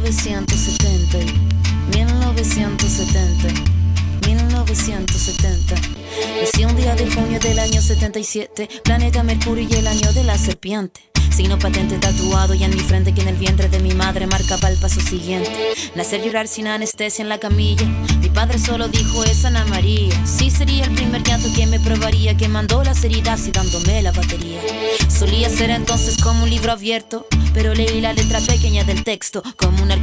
1970, 1970, 1970. Nací un día de junio del año 77, planeta Mercurio y el año de la serpiente. Signo patente tatuado y en mi frente que en el vientre de mi madre marcaba el paso siguiente. Nacer, llorar sin anestesia en la camilla. Mi padre solo dijo es Ana María. Sí, sería el primer llanto que me probaría, que mandó las heridas y dándome la batería. Solía ser entonces como un libro abierto, pero leí la letra pequeña del texto como un